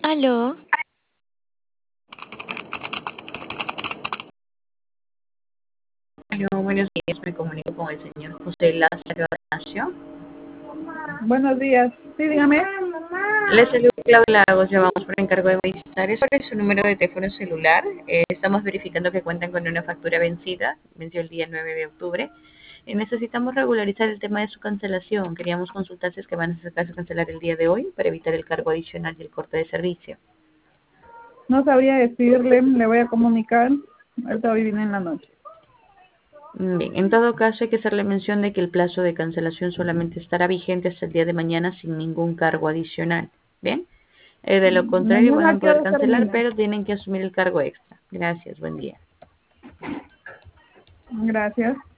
Aló, Bueno, buenos días, me comunico con el señor José Lázaro Ignacio. Buenos días. Sí, dígame. Le saludo Claudia Lagos, llamamos por encargo de Movistar. Es sobre su número de teléfono celular. Estamos verificando que cuentan con una factura vencida, venció el día 9 de octubre. Y necesitamos regularizar el tema de su cancelación. Queríamos consultar si es que van a acercarse a cancelar el día de hoy para evitar el cargo adicional y el corte de servicio. No sabría decirle, le voy a comunicar. Ahorita hoy viene en la noche. Bien, en todo caso hay que hacerle mención de que el plazo de cancelación solamente estará vigente hasta el día de mañana sin ningún cargo adicional. Bien, de lo contrario van Mañana, a ¿a qué poder hora cancelar, termina? pero tienen que asumir el cargo extra. Gracias, buen día. Gracias.